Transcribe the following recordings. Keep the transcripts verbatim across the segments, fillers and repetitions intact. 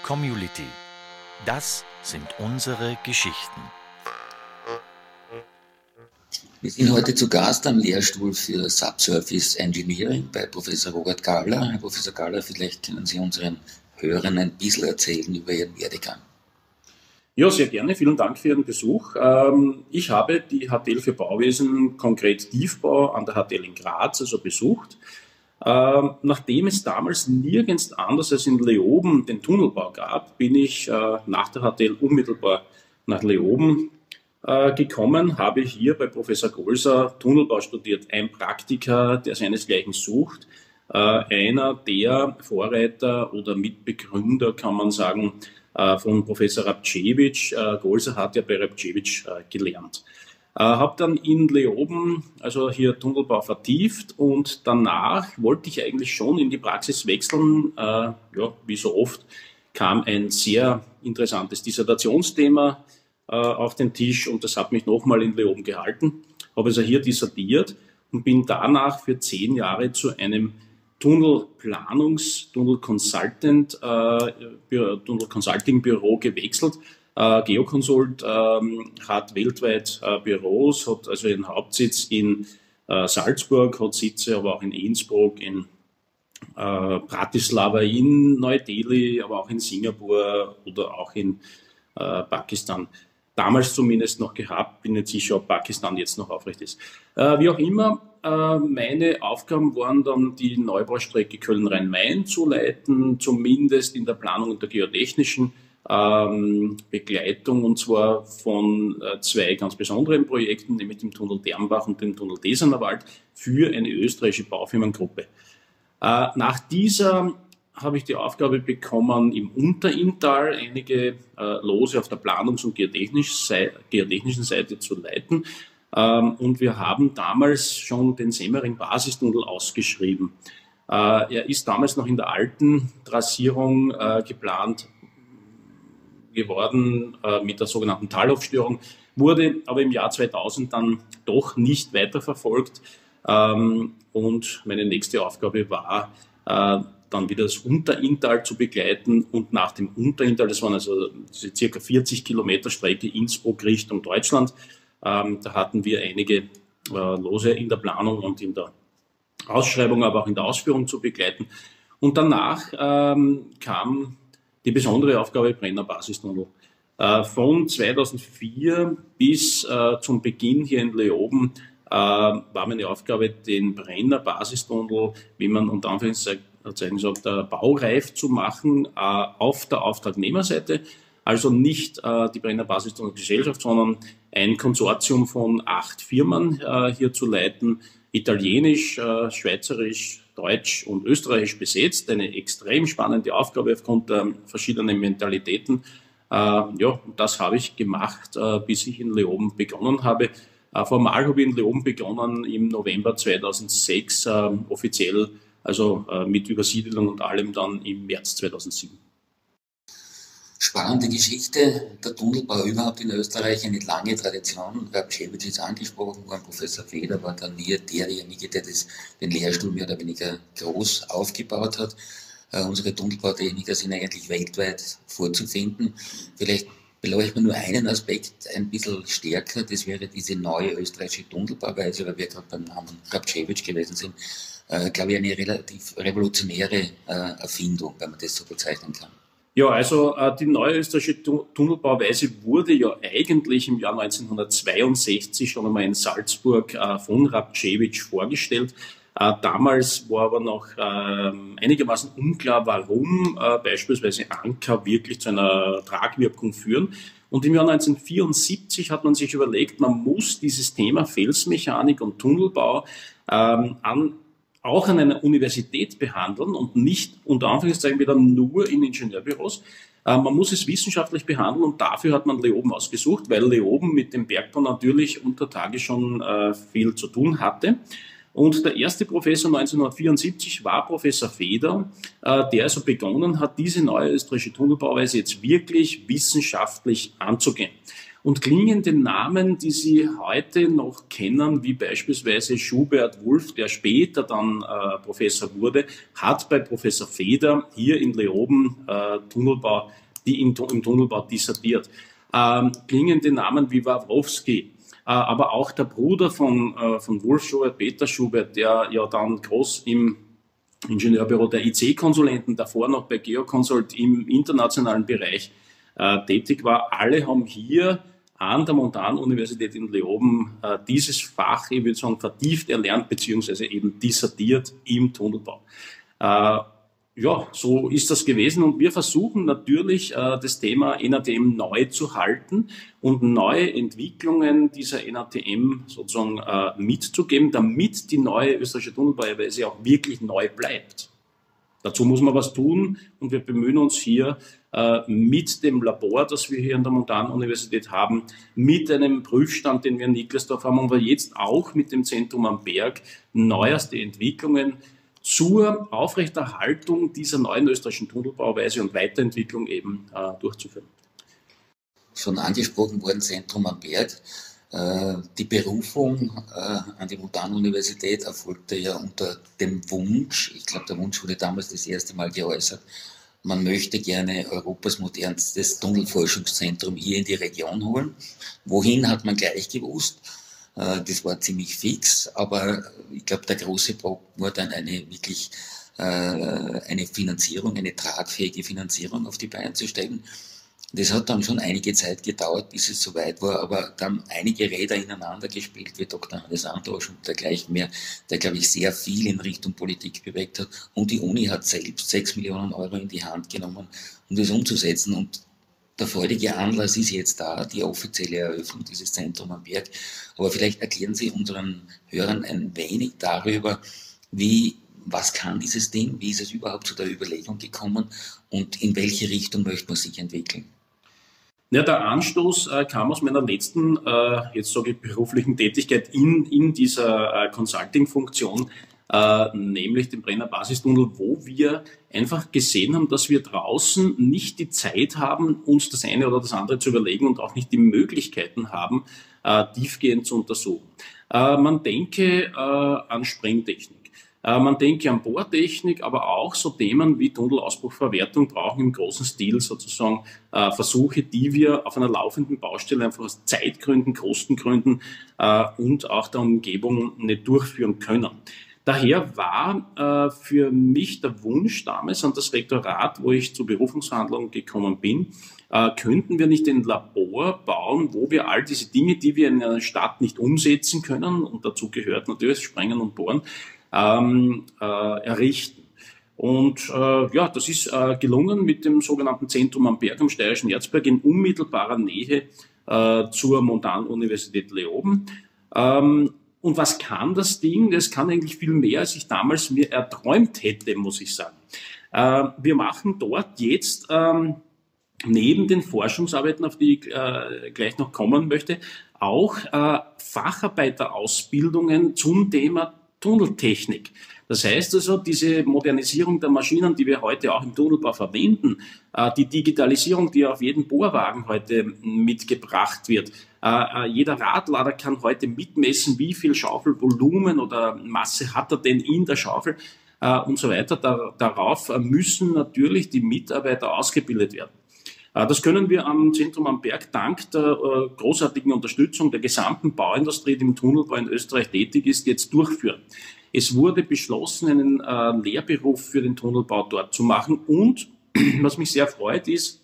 Community. Das sind unsere Geschichten. Wir sind heute zu Gast am Lehrstuhl für Subsurface Engineering bei Professor Robert Gabler. Herr Professor Gabler, vielleicht können Sie unseren Hörern ein bisschen erzählen über Ihren Werdegang. Ja, sehr gerne. Vielen Dank für Ihren Besuch. Ich habe die H T L für Bauwesen, konkret Tiefbau, an der H T L in Graz also besucht. Nachdem es damals nirgends anders als in Leoben den Tunnelbau gab, bin ich nach der H T L unmittelbar nach Leoben gekommen, habe hier bei Professor Golser Tunnelbau studiert, ein Praktiker, der seinesgleichen sucht, einer der Vorreiter oder Mitbegründer, kann man sagen, von Professor Rabčević. Golser hat ja bei Rabčević gelernt. Habe dann in Leoben also hier Tunnelbau vertieft und danach wollte ich eigentlich schon in die Praxis wechseln. Äh, ja, wie so oft kam ein sehr interessantes Dissertationsthema äh, auf den Tisch und das hat mich nochmal in Leoben gehalten. Habe also hier dissertiert und bin danach für zehn Jahre zu einem Tunnelplanungs-, Tunnel Consultant, äh, Tunnel Consulting Büro gewechselt. Uh, Geoconsult ähm, hat weltweit äh, Büros, hat also ihren Hauptsitz in äh, Salzburg, hat Sitze aber auch in Innsbruck, in äh, Bratislava, in Neu-Delhi, aber auch in Singapur oder auch in äh, Pakistan. Damals zumindest noch gehabt, bin nicht sicher, ob Pakistan jetzt noch aufrecht ist. Äh, wie auch immer, äh, meine Aufgaben waren dann, die Neubaustrecke Köln-Rhein-Main zu leiten, zumindest in der Planung und der geotechnischen Ähm, Begleitung, und zwar von äh, zwei ganz besonderen Projekten, nämlich dem Tunnel Dernbach und dem Tunnel Desanerwald für eine österreichische Baufirmengruppe. Äh, nach dieser habe ich die Aufgabe bekommen, im Unterinntal einige äh, Lose auf der Planungs- und geotechnisch Seite, geotechnischen Seite zu leiten. Ähm, und wir haben damals schon den Semmering-Basistunnel ausgeschrieben. Äh, er ist damals noch in der alten Trassierung äh, geplant geworden äh, mit der sogenannten Talaufstörung, wurde aber im Jahr zweitausend dann doch nicht weiterverfolgt. Ähm, und meine nächste Aufgabe war, äh, dann wieder das Unterinntal zu begleiten und nach dem Unterinntal, das waren also diese circa vierzig Kilometer Strecke Innsbruck Richtung Deutschland, ähm, da hatten wir einige äh, Lose in der Planung und in der Ausschreibung, aber auch in der Ausführung zu begleiten. Und danach ähm, kam die besondere Aufgabe Brenner Basistunnel. Äh, von zweitausendvier bis äh, zum Beginn hier in Leoben äh, war meine Aufgabe, den Brenner Basistunnel, wie man unter Anführungszeichen sagt, äh, baureif zu machen, äh, auf der Auftragnehmerseite. Also nicht äh, die Brenner Basistunnelgesellschaft, sondern ein Konsortium von acht Firmen äh, hier zu leiten, italienisch, äh, schweizerisch, Deutsch und Österreichisch besetzt. Eine extrem spannende Aufgabe aufgrund der verschiedenen Mentalitäten. Äh, ja, das habe ich gemacht, äh, bis ich in Leoben begonnen habe. Äh, formal habe ich in Leoben begonnen im November zweitausendsechs, äh, offiziell, also äh, mit Übersiedelung und allem dann im März zweitausendsieben. Spannende Geschichte. Der Tunnelbau überhaupt in Österreich, eine lange Tradition. Rabčević ist angesprochen worden, Professor Feder war dann nie derjenige, der das, den Lehrstuhl mehr oder weniger groß aufgebaut hat. Äh, unsere Tunnelbautechniker sind eigentlich weltweit vorzufinden. Vielleicht beleuchten wir nur einen Aspekt ein bisschen stärker, das wäre diese neue österreichische Tunnelbauweise, weil wir gerade beim Namen Rabčević gewesen sind. Äh, glaube ich, eine relativ revolutionäre äh, Erfindung, wenn man das so bezeichnen kann. Ja, also äh, die neue österreichische Tunnelbauweise wurde ja eigentlich im Jahr neunzehnhundertzweiundsechzig schon einmal in Salzburg äh, von Rabčević vorgestellt. Äh, damals war aber noch äh, einigermaßen unklar, warum äh, beispielsweise Anker wirklich zu einer Tragwirkung führen. Und im Jahr neunzehnhundertvierundsiebzig hat man sich überlegt, man muss dieses Thema Felsmechanik und Tunnelbau ähm, an auch an einer Universität behandeln und nicht unter Anführungszeichen wieder nur in Ingenieurbüros. Äh, man muss es wissenschaftlich behandeln und dafür hat man Leoben ausgesucht, weil Leoben mit dem Bergbau natürlich unter Tage schon äh, viel zu tun hatte. Und der erste Professor neunzehnhundertvierundsiebzig war Professor Feder, äh, der also begonnen hat, diese neue österreichische Tunnelbauweise jetzt wirklich wissenschaftlich anzugehen. Und klingende Namen, die Sie heute noch kennen, wie beispielsweise Schubert Wulff, der später dann äh, Professor wurde, hat bei Professor Feder hier in Leoben äh, Tunnelbau, die im, im Tunnelbau dissertiert. Ähm, klingende Namen wie Wawrowski, äh, aber auch der Bruder von, äh, von Wulff Schubert, Peter Schubert, der ja dann groß im Ingenieurbüro der I C-Konsulenten, davor noch bei Geoconsult im internationalen Bereich äh, tätig war. Alle haben hier an der Montanuniversität in Leoben äh, dieses Fach, ich würde sagen, vertieft erlernt, beziehungsweise eben dissertiert im Tunnelbau. Äh, ja, so ist das gewesen und wir versuchen natürlich, äh, das Thema N A T M neu zu halten und neue Entwicklungen dieser N A T M sozusagen äh, mitzugeben, damit die neue österreichische Tunnelbauweise auch wirklich neu bleibt. Dazu muss man was tun und wir bemühen uns hier äh, mit dem Labor, das wir hier an der Montanuniversität haben, mit einem Prüfstand, den wir in Niklasdorf haben, aber jetzt auch mit dem Zentrum am Berg neueste Entwicklungen zur Aufrechterhaltung dieser neuen österreichischen Tunnelbauweise und Weiterentwicklung eben äh, durchzuführen. Schon angesprochen worden, Zentrum am Berg. Die Berufung an die Montanuniversität erfolgte ja unter dem Wunsch, ich glaube, der Wunsch wurde damals das erste Mal geäußert, man möchte gerne Europas modernstes Tunnelforschungszentrum hier in die Region holen. Wohin hat man gleich gewusst? Das war ziemlich fix, aber ich glaube, der große Punkt war dann eine wirklich eine Finanzierung, eine tragfähige Finanzierung auf die Beine zu stellen. Das hat dann schon einige Zeit gedauert, bis es soweit war, aber dann einige Räder ineinander gespielt, wie Doktor Hannes Antosch und dergleichen mehr, der, glaube ich, sehr viel in Richtung Politik bewegt hat. Und die Uni hat selbst sechs Millionen Euro in die Hand genommen, um das umzusetzen. Und der freudige Anlass ist jetzt da, die offizielle Eröffnung dieses Zentrum am Berg. Aber vielleicht erklären Sie unseren Hörern ein wenig darüber, wie was kann dieses Ding, wie ist es überhaupt zu der Überlegung gekommen und in welche Richtung möchte man sich entwickeln? Ja, der Anstoß äh, kam aus meiner letzten, äh, jetzt sage ich, beruflichen Tätigkeit in, in dieser äh, Consulting-Funktion, äh, nämlich dem Brenner Basistunnel, wo wir einfach gesehen haben, dass wir draußen nicht die Zeit haben, uns das eine oder das andere zu überlegen und auch nicht die Möglichkeiten haben, äh, tiefgehend zu untersuchen. Äh, man denke äh, an Sprengtechnik. Man denke an Bohrtechnik, aber auch so Themen wie Tunnelausbruchverwertung brauchen im großen Stil sozusagen äh, Versuche, die wir auf einer laufenden Baustelle einfach aus Zeitgründen, Kostengründen äh, und auch der Umgebung nicht durchführen können. Daher war äh, für mich der Wunsch damals an das Rektorat, wo ich zur Berufungsverhandlung gekommen bin, äh, könnten wir nicht ein Labor bauen, wo wir all diese Dinge, die wir in einer Stadt nicht umsetzen können, und dazu gehört natürlich Sprengen und Bohren, Ähm, äh, errichten. Und äh, ja, das ist äh, gelungen mit dem sogenannten Zentrum am Berg am Steirischen Erzberg in unmittelbarer Nähe äh, zur Montanuniversität Leoben. Ähm, und was kann das Ding? Das kann eigentlich viel mehr, als ich damals mir erträumt hätte, muss ich sagen. Äh, wir machen dort jetzt ähm, neben den Forschungsarbeiten, auf die ich äh, gleich noch kommen möchte, auch äh, Facharbeiterausbildungen zum Thema Tunneltechnik. Das heißt also, diese Modernisierung der Maschinen, die wir heute auch im Tunnelbau verwenden, äh, die Digitalisierung, die auf jeden Bohrwagen heute mitgebracht wird. Äh, jeder Radlader kann heute mitmessen, wie viel Schaufelvolumen oder Masse hat er denn in der Schaufel äh, und so weiter. Da, darauf müssen natürlich die Mitarbeiter ausgebildet werden. Das können wir am Zentrum am Berg dank der äh, großartigen Unterstützung der gesamten Bauindustrie, die im Tunnelbau in Österreich tätig ist, jetzt durchführen. Es wurde beschlossen, einen äh, Lehrberuf für den Tunnelbau dort zu machen und, was mich sehr freut, ist,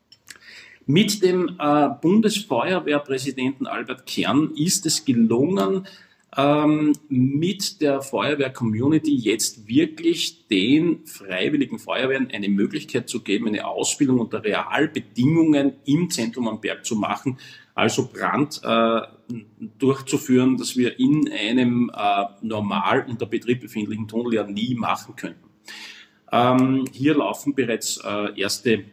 mit dem äh, Bundesfeuerwehrpräsidenten Albert Kern ist es gelungen, ähm, mit der Feuerwehr-Community jetzt wirklich den freiwilligen Feuerwehren eine Möglichkeit zu geben, eine Ausbildung unter Realbedingungen im Zentrum am Berg zu machen, also Brand äh, durchzuführen, das wir in einem äh, normal unter Betrieb befindlichen Tunnel ja nie machen könnten. Ähm, hier laufen bereits äh, erste äh,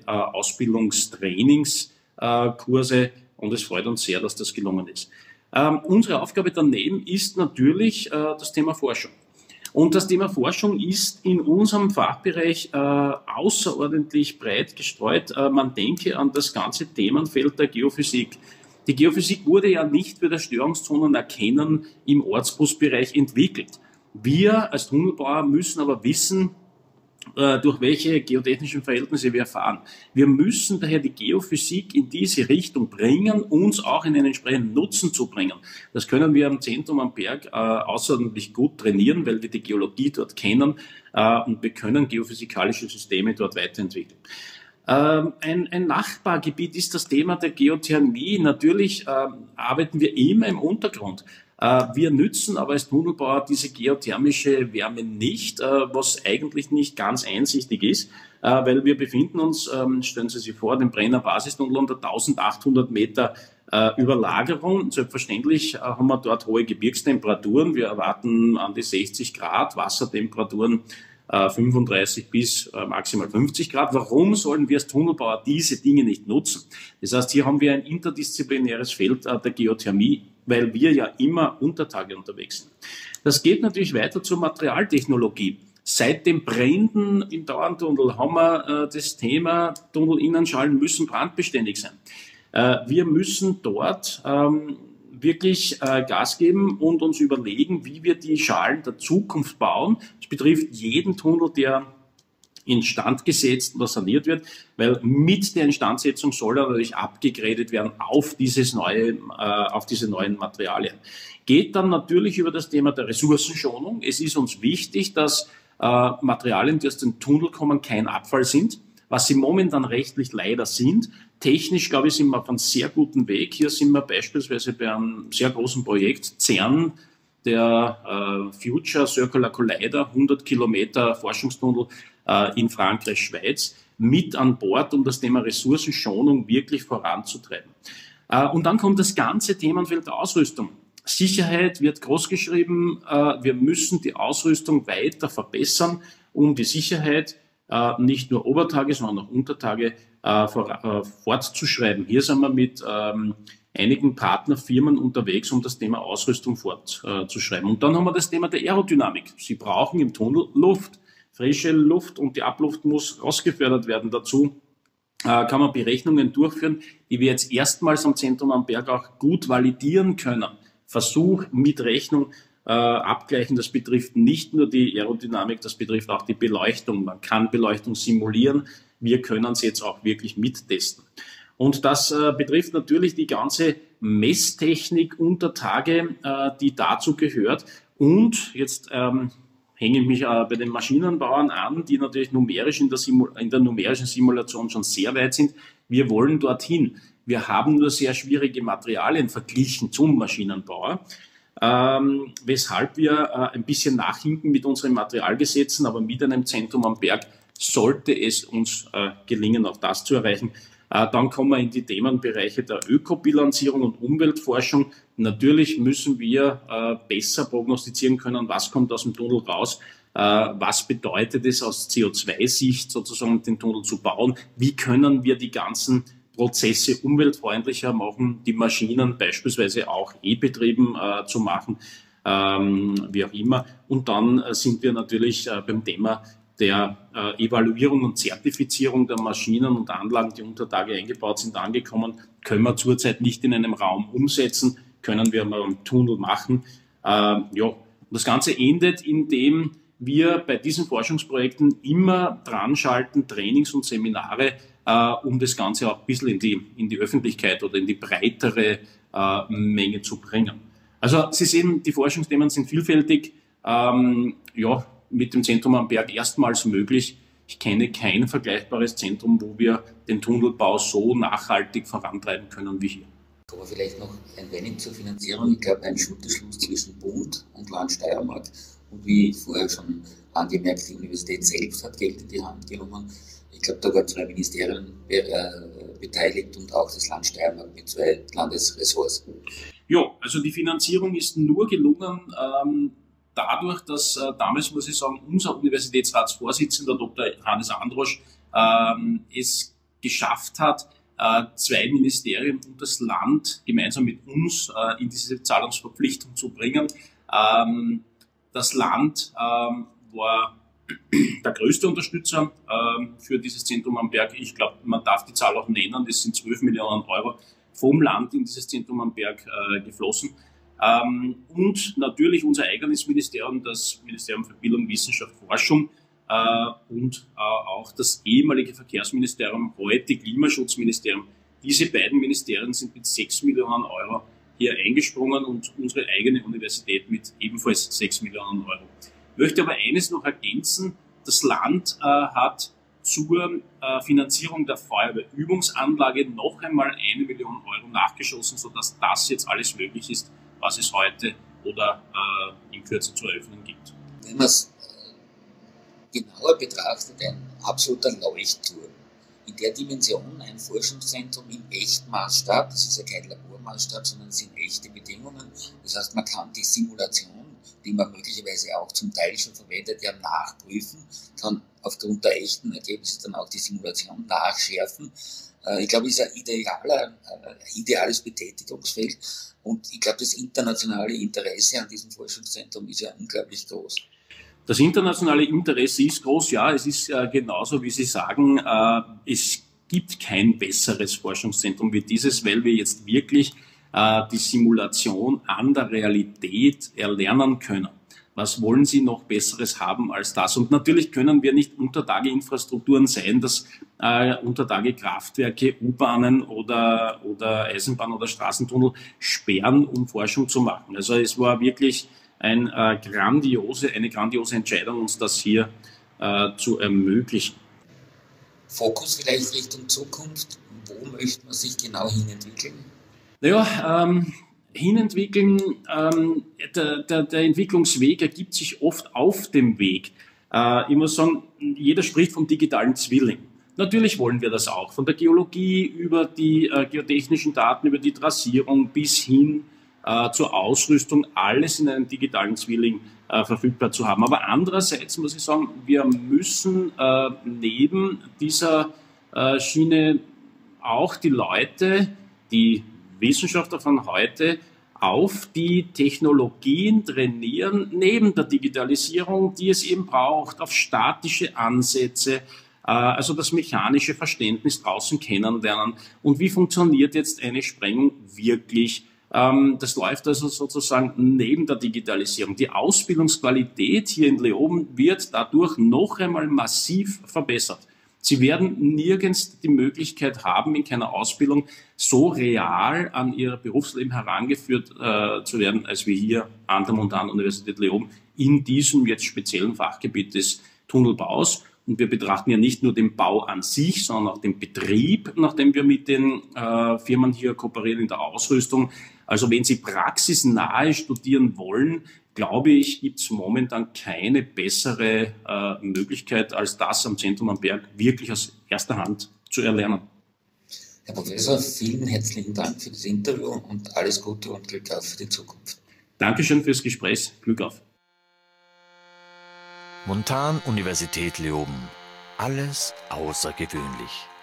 Ausbildungstrainingskurse äh, und es freut uns sehr, dass das gelungen ist. Ähm, unsere Aufgabe daneben ist natürlich äh, das Thema Forschung. Und das Thema Forschung ist in unserem Fachbereich äh, außerordentlich breit gestreut. Äh, man denke an das ganze Themenfeld der Geophysik. Die Geophysik wurde ja nicht für das Störungszonenerkennen im Ortsbusbereich entwickelt. Wir als Tunnelbauer müssen aber wissen, durch welche geotechnischen Verhältnisse wir fahren. Wir müssen daher die Geophysik in diese Richtung bringen, uns auch in einen entsprechenden Nutzen zu bringen. Das können wir am Zentrum am Berg äh, außerordentlich gut trainieren, weil wir die Geologie dort kennen äh, und wir können geophysikalische Systeme dort weiterentwickeln. Ähm, ein, ein Nachbargebiet ist das Thema der Geothermie. Natürlich äh, arbeiten wir immer im Untergrund. Wir nützen aber als Tunnelbauer diese geothermische Wärme nicht, was eigentlich nicht ganz einsichtig ist, weil wir befinden uns, stellen Sie sich vor, den Brenner Basistunnel unter eintausendachthundert Meter Überlagerung. Selbstverständlich haben wir dort hohe Gebirgstemperaturen. Wir erwarten an die sechzig Grad, Wassertemperaturen fünfunddreißig bis maximal fünfzig Grad. Warum sollen wir als Tunnelbauer diese Dinge nicht nutzen? Das heißt, hier haben wir ein interdisziplinäres Feld der Geothermie, weil wir ja immer unter Tage unterwegs sind. Das geht natürlich weiter zur Materialtechnologie. Seit den Bränden im Dauerntunnel haben wir äh, das Thema, Tunnelinnenschalen müssen brandbeständig sein. Äh, wir müssen dort ähm, wirklich äh, Gas geben und uns überlegen, wie wir die Schalen der Zukunft bauen. Das betrifft jeden Tunnel, der instand gesetzt oder saniert wird, weil mit der Instandsetzung soll er natürlich abgegradet werden auf dieses neue, äh, auf diese neuen Materialien. Geht dann natürlich über das Thema der Ressourcenschonung. Es ist uns wichtig, dass äh, Materialien, die aus dem Tunnel kommen, kein Abfall sind, was sie momentan rechtlich leider sind. Technisch, glaube ich, sind wir auf einem sehr guten Weg. Hier sind wir beispielsweise bei einem sehr großen Projekt, CERN, der äh, Future Circular Collider, hundert Kilometer Forschungstunnel äh, in Frankreich, Schweiz, mit an Bord, um das Thema Ressourcenschonung wirklich voranzutreiben. Äh, und dann kommt das ganze Themenfeld der Ausrüstung. Sicherheit wird großgeschrieben. Äh, wir müssen die Ausrüstung weiter verbessern, um die Sicherheit äh, nicht nur Obertage, sondern auch Untertage äh, vor, äh, fortzuschreiben. Hier sind wir mit ähm, einigen Partnerfirmen unterwegs, um das Thema Ausrüstung fortzuschreiben. Und dann haben wir das Thema der Aerodynamik. Sie brauchen im Tunnel Luft, frische Luft, und die Abluft muss rausgefördert werden. Dazu äh, kann man Berechnungen durchführen, die wir jetzt erstmals am Zentrum am Berg auch gut validieren können. Versuch mit Rechnung äh, abgleichen. Das betrifft nicht nur die Aerodynamik, das betrifft auch die Beleuchtung. Man kann Beleuchtung simulieren. Wir können es jetzt auch wirklich mittesten. Und das äh, betrifft natürlich die ganze Messtechnik unter Tage, äh, die dazu gehört. Und jetzt ähm, hänge ich mich äh, bei den Maschinenbauern an, die natürlich numerisch in der, Simul- in der numerischen Simulation schon sehr weit sind. Wir wollen dorthin. Wir haben nur sehr schwierige Materialien verglichen zum Maschinenbauer, ähm, weshalb wir äh, ein bisschen nachhinken mit unseren Materialgesetzen, aber mit einem Zentrum am Berg sollte es uns äh, gelingen, auch das zu erreichen. Dann kommen wir in die Themenbereiche der Ökobilanzierung und Umweltforschung. Natürlich müssen wir äh, besser prognostizieren können, was kommt aus dem Tunnel raus, äh, was bedeutet es aus C O zwei Sicht sozusagen, den Tunnel zu bauen, wie können wir die ganzen Prozesse umweltfreundlicher machen, die Maschinen beispielsweise auch e-betrieben äh, zu machen, ähm, wie auch immer. Und dann äh, sind wir natürlich äh, beim Thema der äh, Evaluierung und Zertifizierung der Maschinen und Anlagen, die unter Tage eingebaut sind, angekommen. Können wir zurzeit nicht in einem Raum umsetzen, können wir aber im Tunnel machen. Äh, ja, das Ganze endet, indem wir bei diesen Forschungsprojekten immer dran schalten, Trainings und Seminare, äh, um das Ganze auch ein bisschen in die, in die Öffentlichkeit oder in die breitere äh, Menge zu bringen. Also Sie sehen, die Forschungsthemen sind vielfältig. Ähm, ja, mit dem Zentrum am Berg erstmals möglich. Ich kenne kein vergleichbares Zentrum, wo wir den Tunnelbau so nachhaltig vorantreiben können wie hier. Aber vielleicht noch ein wenig zur Finanzierung. Ich glaube, ein Schulterschluss zwischen Bund und Land Steiermark und wie vorher schon angemerkt, die Universität selbst hat Geld in die Hand genommen. Ich glaube, da waren zwei Ministerien äh, beteiligt und auch das Land Steiermark mit zwei Landesressorts. Ja, also die Finanzierung ist nur gelungen, ähm, dadurch, dass äh, damals, muss ich sagen, unser Universitätsratsvorsitzender Doktor Hannes Androsch ähm, es geschafft hat, äh, zwei Ministerien und das Land gemeinsam mit uns äh, in diese Zahlungsverpflichtung zu bringen. Ähm, das Land ähm, war der größte Unterstützer ähm, für dieses Zentrum am Berg. Ich glaube, man darf die Zahl auch nennen, das sind zwölf Millionen Euro vom Land in dieses Zentrum am Berg äh, geflossen. Ähm, und natürlich unser eigenes Ministerium, das Ministerium für Bildung, Wissenschaft, Forschung äh, und äh, auch das ehemalige Verkehrsministerium, heute Klimaschutzministerium. Diese beiden Ministerien sind mit sechs Millionen Euro hier eingesprungen und unsere eigene Universität mit ebenfalls sechs Millionen Euro. Ich möchte aber eines noch ergänzen. Das Land äh, hat zur äh, Finanzierung der Feuerwehrübungsanlage noch einmal eine Million Euro nachgeschossen, sodass das jetzt alles möglich ist, was es heute oder äh, in Kürze zu eröffnen gibt. Wenn man es äh, genauer betrachtet, ein absoluter Leuchtturm. In der Dimension ein Forschungszentrum im Echtmaßstab, das ist ja kein Labormaßstab, sondern es sind echte Bedingungen. Das heißt, man kann die Simulation, die man möglicherweise auch zum Teil schon verwendet, ja nachprüfen, kann aufgrund der echten Ergebnisse dann auch die Simulation nachschärfen. Ich glaube, es ist ein idealer, ein ideales Betätigungsfeld und ich glaube, das internationale Interesse an diesem Forschungszentrum ist ja unglaublich groß. Das internationale Interesse ist groß, ja, es ist äh, genauso, wie Sie sagen, äh, es gibt kein besseres Forschungszentrum wie dieses, weil wir jetzt wirklich äh, die Simulation an der Realität erlernen können. Was wollen Sie noch Besseres haben als das? Und natürlich können wir nicht Untertageinfrastrukturen sein, dass äh, Untertagekraftwerke, U-Bahnen oder, oder Eisenbahn- oder Straßentunnel sperren, um Forschung zu machen. Also es war wirklich ein, äh, grandiose, eine grandiose Entscheidung, uns das hier äh, zu ermöglichen. Fokus vielleicht Richtung Zukunft. Wo möchte man sich genau hinentwickeln? Naja, ähm, hinentwickeln, ähm, der, der, der Entwicklungsweg ergibt sich oft auf dem Weg. Äh, ich muss sagen, jeder spricht vom digitalen Zwilling. Natürlich wollen wir das auch. Von der Geologie über die äh, geotechnischen Daten, über die Trassierung bis hin äh, zur Ausrüstung, alles in einem digitalen Zwilling äh, verfügbar zu haben. Aber andererseits muss ich sagen, wir müssen äh, neben dieser äh, Schiene auch die Leute, die Wissenschaftler von heute auf die Technologien trainieren, neben der Digitalisierung, die es eben braucht, auf statische Ansätze, äh, also das mechanische Verständnis draußen kennenlernen. Und wie funktioniert jetzt eine Sprengung wirklich? Ähm, das läuft also sozusagen neben der Digitalisierung. Die Ausbildungsqualität hier in Leoben wird dadurch noch einmal massiv verbessert. Sie werden nirgends die Möglichkeit haben, in keiner Ausbildung so real an ihr Berufsleben herangeführt äh, zu werden, als wir hier an der Montanuniversität Leoben in diesem jetzt speziellen Fachgebiet des Tunnelbaus. Und wir betrachten ja nicht nur den Bau an sich, sondern auch den Betrieb, nachdem wir mit den äh, Firmen hier kooperieren in der Ausrüstung. Also wenn Sie praxisnahe studieren wollen, glaube ich, gibt es momentan keine bessere äh, Möglichkeit, als das am Zentrum am Berg wirklich aus erster Hand zu erlernen. Herr Professor, vielen herzlichen Dank für das Interview und alles Gute und Glück auf für die Zukunft. Dankeschön fürs Gespräch. Glück auf. Montanuniversität Leoben. Alles außergewöhnlich.